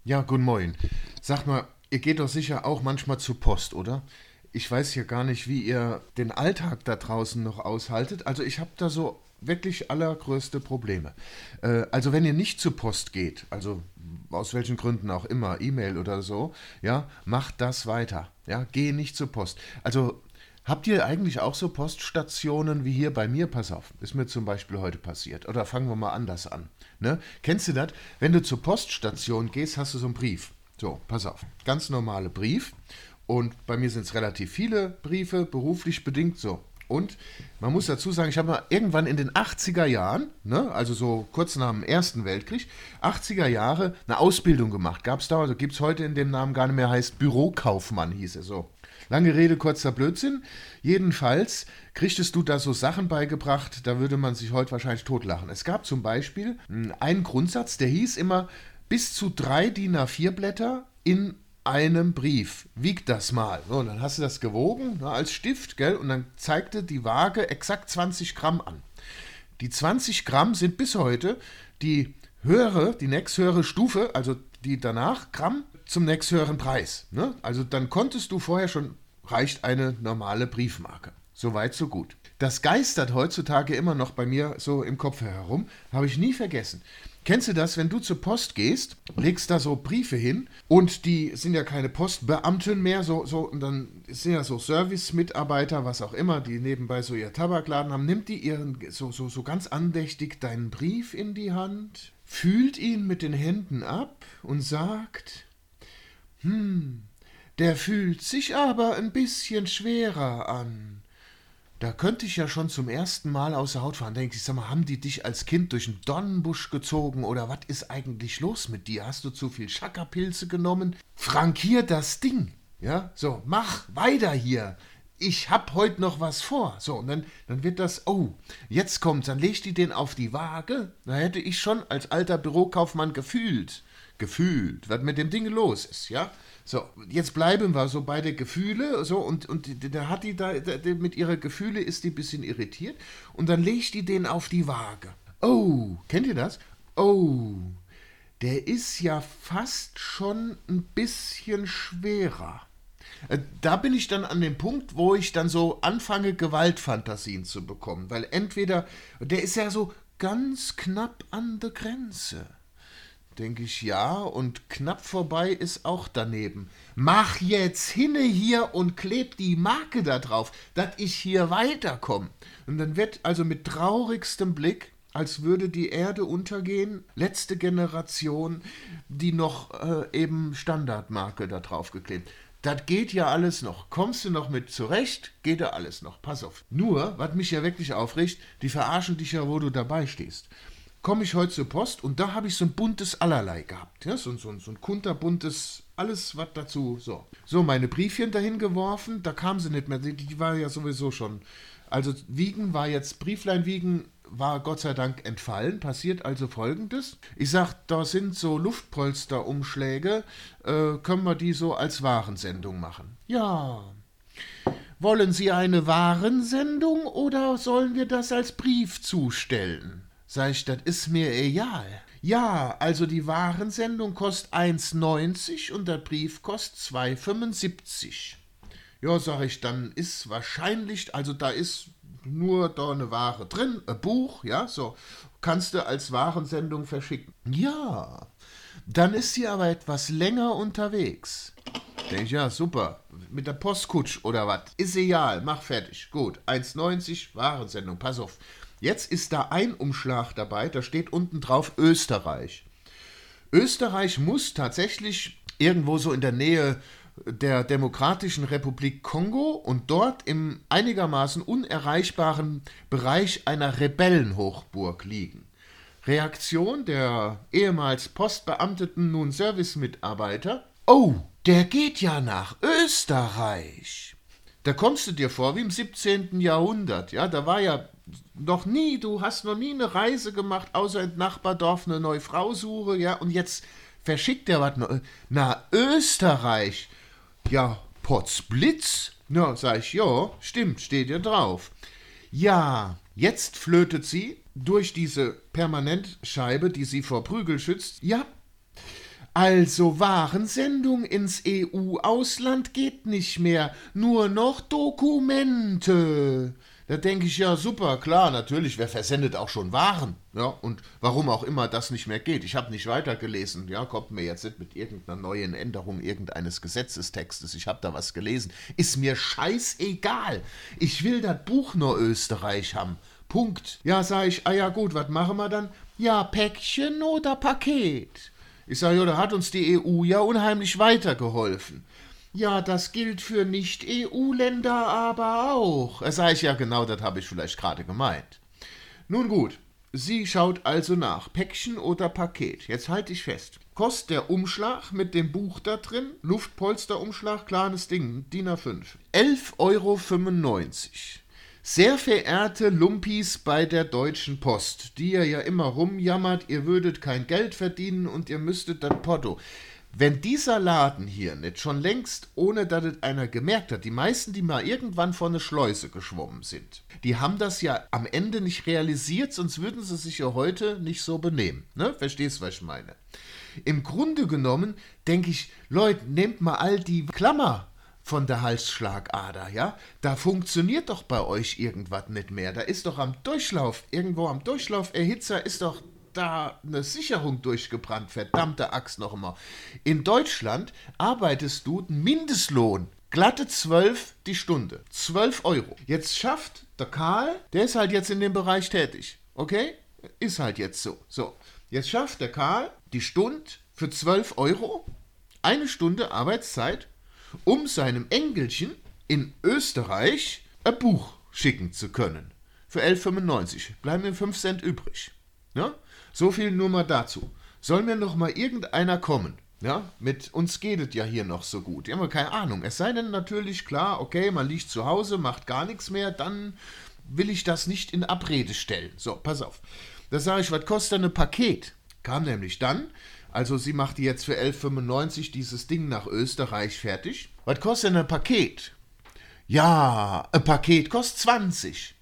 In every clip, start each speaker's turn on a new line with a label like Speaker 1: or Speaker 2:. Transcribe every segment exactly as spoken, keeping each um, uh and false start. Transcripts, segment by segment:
Speaker 1: Ja, guten Morgen. Sag mal, ihr geht doch sicher auch manchmal zur Post, oder? Ich weiß ja gar nicht, wie ihr den Alltag da draußen noch aushaltet. Also ich habe da so wirklich allergrößte Probleme. Äh, also wenn ihr nicht zur Post geht, also aus welchen Gründen auch immer, E-Mail oder so, ja, macht das weiter. Ja, geh nicht zur Post. Also habt ihr eigentlich auch so Poststationen wie hier bei mir? Pass auf, ist mir zum Beispiel heute passiert. Oder fangen wir mal anders an. Ne? Kennst du das? Wenn du zur Poststation gehst, hast du so einen Brief. So, pass auf. Ganz normale Brief. Und bei mir sind es relativ viele Briefe, beruflich bedingt so. Und man muss dazu sagen, ich habe mal irgendwann in den achtziger Jahren, ne, also so kurz nach dem Ersten Weltkrieg, achtziger Jahre eine Ausbildung gemacht. Gab es da, also gibt es heute in dem Namen gar nicht mehr, heißt Bürokaufmann, hieß es so. Lange Rede, kurzer Blödsinn. Jedenfalls kriegtest du da so Sachen beigebracht, da würde man sich heute wahrscheinlich totlachen. Es gab zum Beispiel mh, einen Grundsatz, der hieß immer, bis zu drei D I N A vier Blätter in einem Brief. Wieg das mal. So, und dann hast du das gewogen, ne, als Stift, gell? Und dann zeigte die Waage exakt zwanzig Gramm an. Die zwanzig Gramm sind bis heute die höhere, die nächsthöhere Stufe, also die danach Gramm zum nächsthöheren Preis. Ne? Also dann konntest du vorher schon, reicht eine normale Briefmarke. Soweit, so gut. Das geistert heutzutage immer noch bei mir so im Kopf herum, habe ich nie vergessen. Kennst du das, wenn du zur Post gehst, legst da so Briefe hin und die sind ja keine Postbeamten mehr, so, so, und dann sind ja so Service-Mitarbeiter, was auch immer, die nebenbei so ihr Tabakladen haben, nimmt die ihren, so, so, so ganz andächtig deinen Brief in die Hand, fühlt ihn mit den Händen ab und sagt, hm, der fühlt sich aber ein bisschen schwerer an. Da könnte ich ja schon zum ersten Mal aus der Haut fahren. Denke ich, sag mal, haben die dich als Kind durch den Dornenbusch gezogen oder was ist eigentlich los mit dir? Hast du zu viel Schackerpilze genommen? Frankier das Ding. Ja, so, mach weiter hier. Ich hab heute noch was vor. So, und dann, dann wird das, oh, jetzt kommt's, dann legt die den auf die Waage. Da hätte ich schon als alter Bürokaufmann gefühlt, gefühlt, was mit dem Ding los ist, ja. So, jetzt bleiben wir so bei den Gefühle, so, und, und da hat die da, da, mit ihrer Gefühle ist die ein bisschen irritiert, und dann legt die den auf die Waage. Oh, kennt ihr das? Oh, der ist ja fast schon ein bisschen schwerer. Äh, Da bin ich dann an dem Punkt, wo ich dann so anfange, Gewaltfantasien zu bekommen, weil entweder, der ist ja so ganz knapp an der Grenze. Denke ich, ja, und knapp vorbei ist auch daneben. Mach jetzt hinne hier und kleb die Marke da drauf, dass ich hier weiterkomme. Und dann wird also mit traurigstem Blick, als würde die Erde untergehen, letzte Generation, die noch äh, eben Standardmarke da drauf geklebt. Das geht ja alles noch. Kommst du noch mit zurecht, geht ja alles noch. Pass auf. Nur, was mich ja wirklich aufregt, die verarschen dich ja, wo du dabei stehst. Komme ich heute zur Post und da habe ich so ein buntes Allerlei gehabt. Ja, so, so, so ein kunterbuntes, alles was dazu. So, so meine Briefchen dahin geworfen, da kam sie nicht mehr, die, die war ja sowieso schon. Also Wiegen war jetzt, Brieflein wiegen war Gott sei Dank entfallen. Passiert also Folgendes. Ich sag, da sind so Luftpolsterumschläge, äh, können wir die so als Warensendung machen? Ja. Wollen Sie eine Warensendung oder sollen wir das als Brief zustellen? Sag ich, das ist mir egal. Ja, also die Warensendung kostet eins neunzig und der Brief kostet zwei fünfundsiebzig. Ja, sag ich, dann ist wahrscheinlich, also da ist nur da eine Ware drin, ein Buch, ja, so, kannst du als Warensendung verschicken. Ja, dann ist sie aber etwas länger unterwegs. Denke ich, ja, super, mit der Postkutsch oder was, ist egal, mach fertig, gut, eins neunzig, Warensendung, pass auf. Jetzt ist da ein Umschlag dabei, da steht unten drauf Österreich. Österreich muss tatsächlich irgendwo so in der Nähe der Demokratischen Republik Kongo und dort im einigermaßen unerreichbaren Bereich einer Rebellenhochburg liegen. Reaktion der ehemals Postbeamteten, nun Servicemitarbeiter: Oh, der geht ja nach Österreich. Da kommst du dir vor wie im siebzehnten Jahrhundert. Ja, da war ja noch nie, du hast noch nie eine Reise gemacht, außer in Nachbardorf eine neue Frau suche, ja, und jetzt verschickt der was nach Österreich. Ja, Potzblitz? Ja, sag ich, ja, stimmt, steht ja drauf. Ja, jetzt flötet sie durch diese Permanentscheibe, die sie vor Prügel schützt. Ja, Also Warensendung ins E U-Ausland geht nicht mehr, nur noch Dokumente. Da denke ich, ja super, klar, natürlich, wer versendet auch schon Waren? Ja, und warum auch immer das nicht mehr geht. Ich habe nicht weitergelesen, ja, kommt mir jetzt nicht mit irgendeiner neuen Änderung irgendeines Gesetzestextes, ich habe da was gelesen. Ist mir scheißegal. Ich will das Buch nur Österreich haben. Punkt. Ja, sag ich, ah ja gut, was machen wir dann? Ja, Päckchen oder Paket? Ich sage, ja, da hat uns die E U ja unheimlich weitergeholfen. Ja, das gilt für Nicht-E U-Länder aber auch. Das sage ich, ja genau, das habe ich vielleicht gerade gemeint. Nun gut, sie schaut also nach, Päckchen oder Paket. Jetzt halte ich fest. Kostet der Umschlag mit dem Buch da drin, Luftpolsterumschlag, kleines Ding, D I N A fünf, elf Euro fünfundneunzig. Sehr verehrte Lumpis bei der Deutschen Post, die ihr ja immer rumjammert, ihr würdet kein Geld verdienen und ihr müsstet das Porto. Wenn dieser Laden hier nicht schon längst, ohne dass es einer gemerkt hat, die meisten, die mal irgendwann vor eine Schleuse geschwommen sind, die haben das ja am Ende nicht realisiert, sonst würden sie sich ja heute nicht so benehmen. Ne? Verstehst du, was ich meine? Im Grunde genommen denke ich, Leute, nehmt mal all die Klammer von der Halsschlagader, ja? Da funktioniert doch bei euch irgendwas nicht mehr. Da ist doch am Durchlauf, irgendwo am Durchlauferhitzer ist doch da eine Sicherung durchgebrannt, verdammte Axt noch immer. In Deutschland arbeitest du einen Mindestlohn, glatte zwölf die Stunde, zwölf Euro. Jetzt schafft der Karl, der ist halt jetzt in dem Bereich tätig, okay? Ist halt jetzt so. So, jetzt schafft der Karl die Stunde für zwölf Euro, eine Stunde Arbeitszeit, um seinem Enkelchen in Österreich ein Buch schicken zu können. Für elf fünfundneunzig. Bleiben mir fünf Cent übrig. Ja? So viel nur mal dazu. Soll mir noch mal irgendeiner kommen? Ja? Mit uns geht es ja hier noch so gut. Wir haben keine Ahnung. Es sei denn natürlich klar, okay, man liegt zu Hause, macht gar nichts mehr, dann will ich das nicht in Abrede stellen. So, pass auf. Da sage ich, was kostet ein Paket? Kam nämlich dann, also sie macht jetzt für elf fünfundneunzig dieses Ding nach Österreich fertig. Was kostet ein Paket? Ja, ein Paket kostet zwanzig.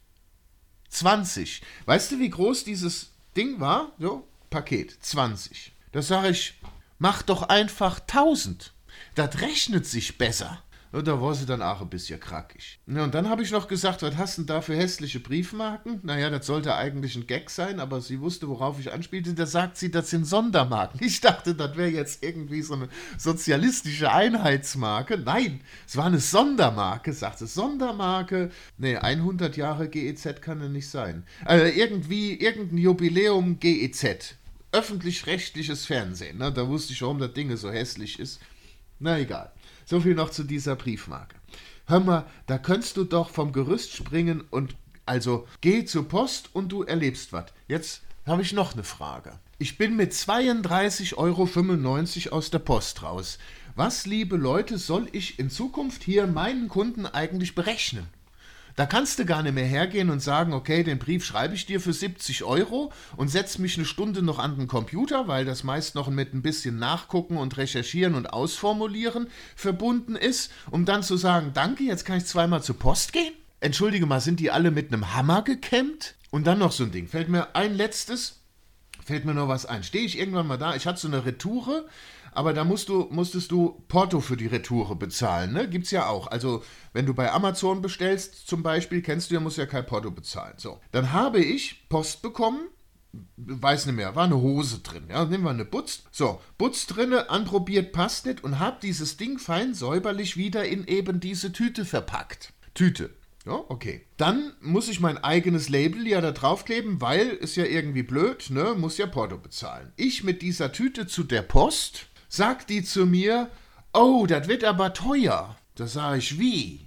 Speaker 1: zwanzig. Weißt du, wie groß dieses Ding war? So, Paket, zwanzig. Da sage ich, mach doch einfach tausend. Das rechnet sich besser. Und da war sie dann auch ein bisschen krackig. Ja, und dann habe ich noch gesagt, was hast du denn da für hässliche Briefmarken? Naja, das sollte eigentlich ein Gag sein, aber sie wusste, worauf ich anspielte. Da sagt sie, das sind Sondermarken. Ich dachte, das wäre jetzt irgendwie so eine sozialistische Einheitsmarke. Nein, es war eine Sondermarke, sagte Sondermarke. Nee, hundert Jahre G E Z kann ja nicht sein. Also irgendwie, irgendein Jubiläum G E Z. Öffentlich-rechtliches Fernsehen. Ne? Da wusste ich, warum das Ding so hässlich ist. Na egal. So viel noch zu dieser Briefmarke. Hör mal, da könntest du doch vom Gerüst springen und also geh zur Post und du erlebst was. Jetzt habe ich noch eine Frage. Ich bin mit zweiunddreißig Euro fünfundneunzig aus der Post raus. Was, liebe Leute, soll ich in Zukunft hier meinen Kunden eigentlich berechnen? Da kannst du gar nicht mehr hergehen und sagen, okay, den Brief schreibe ich dir für siebzig Euro und setze mich eine Stunde noch an den Computer, weil das meist noch mit ein bisschen Nachgucken und Recherchieren und Ausformulieren verbunden ist, um dann zu sagen, danke, jetzt kann ich zweimal zur Post gehen? Entschuldige mal, sind die alle mit einem Hammer gekämmt? Und dann noch so ein Ding. Fällt mir ein letztes, fällt mir noch was ein. Stehe ich irgendwann mal da, ich hatte so eine Retoure, aber da musst du, musstest du Porto für die Retoure bezahlen, ne? Gibt's ja auch. Also, wenn du bei Amazon bestellst zum Beispiel, kennst du ja, musst ja kein Porto bezahlen. So, dann habe ich Post bekommen, weiß nicht mehr, war eine Hose drin, ja, nehmen wir eine Butz. So, Butz drinne, anprobiert, passt nicht und hab dieses Ding fein säuberlich wieder in eben diese Tüte verpackt. Tüte. Ja, okay. Dann muss ich mein eigenes Label ja da draufkleben, weil ist ja irgendwie blöd, ne, muss ja Porto bezahlen. Ich mit dieser Tüte zu der Post, sagt die zu mir, oh, das wird aber teuer. Da sag ich, wie?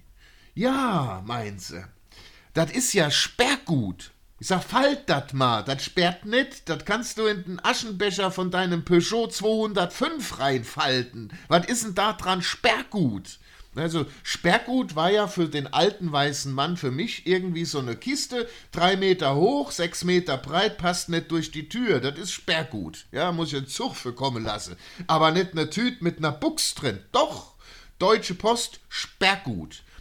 Speaker 1: Ja, meint sie, das ist ja Sperrgut. Ich sag, falt das mal, das sperrt nicht, das kannst du in den Aschenbecher von deinem Peugeot zweihundertfünf reinfalten. Was ist denn da dran Sperrgut? Also Sperrgut war ja für den alten weißen Mann, für mich irgendwie so eine Kiste, drei Meter hoch, sechs Meter breit, passt nicht durch die Tür, das ist Sperrgut. Ja, muss ich einen Zug für kommen lassen. Aber nicht eine Tüte mit einer Buchs drin. Doch, Deutsche Post, Sperrgut.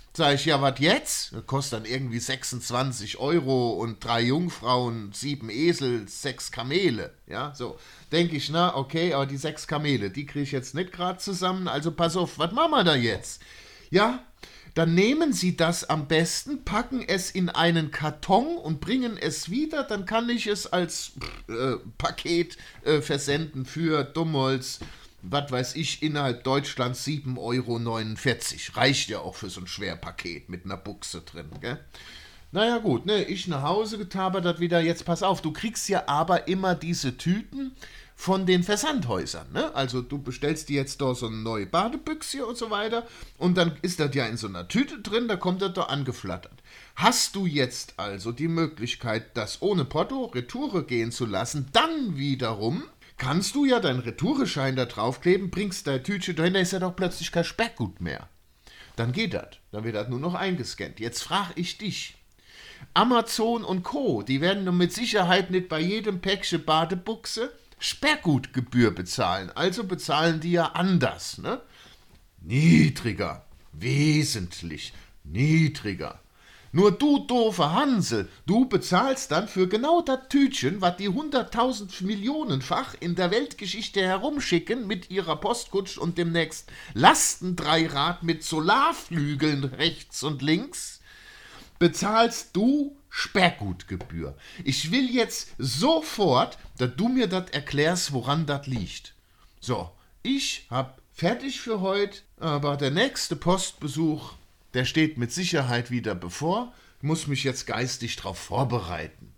Speaker 1: Sag ich, ja, was jetzt? Das kostet dann irgendwie sechsundzwanzig Euro und drei Jungfrauen, sieben Esel, sechs Kamele. Ja, so. Denke ich, na, okay, aber die sechs Kamele, die kriege ich jetzt nicht gerade zusammen. Also pass auf, was machen wir da jetzt? Ja, dann nehmen Sie das am besten, packen es in einen Karton und bringen es wieder. Dann kann ich es als äh, Paket äh, versenden für Dummholz. Was weiß ich, innerhalb Deutschlands sieben Euro neunundvierzig. Reicht ja auch für so ein Schwerpaket mit einer Buchse drin, gell? Naja gut, ne, ich nach Hause getabert, das wieder, jetzt pass auf, du kriegst ja aber immer diese Tüten von den Versandhäusern, ne? Also du bestellst dir jetzt da so eine neue Badebüchse und so weiter und dann ist das ja in so einer Tüte drin, da kommt das da angeflattert. Hast du jetzt also die Möglichkeit, das ohne Porto Retoure gehen zu lassen, dann wiederum kannst du ja deinen Retoureschein da draufkleben, bringst dein Tütchen dahin, da ist ja doch plötzlich kein Sperrgut mehr. Dann geht das. Dann wird das nur noch eingescannt. Jetzt frage ich dich. Amazon und Co., die werden nun mit Sicherheit nicht bei jedem Päckchen Badebuchse Sperrgutgebühr bezahlen. Also bezahlen die ja anders, ne? Niedriger. Wesentlich niedriger. Nur du, doofe Hansel, du bezahlst dann für genau das Tütchen, was die hunderttausend Millionenfach in der Weltgeschichte herumschicken mit ihrer Postkutsche und demnächst Lastendreirad mit Solarflügeln rechts und links, bezahlst du Sperrgutgebühr. Ich will jetzt sofort, dass du mir das erklärst, woran das liegt. So, ich hab fertig für heute, aber der nächste Postbesuch, der steht mit Sicherheit wieder bevor. Ich muss mich jetzt geistig darauf vorbereiten.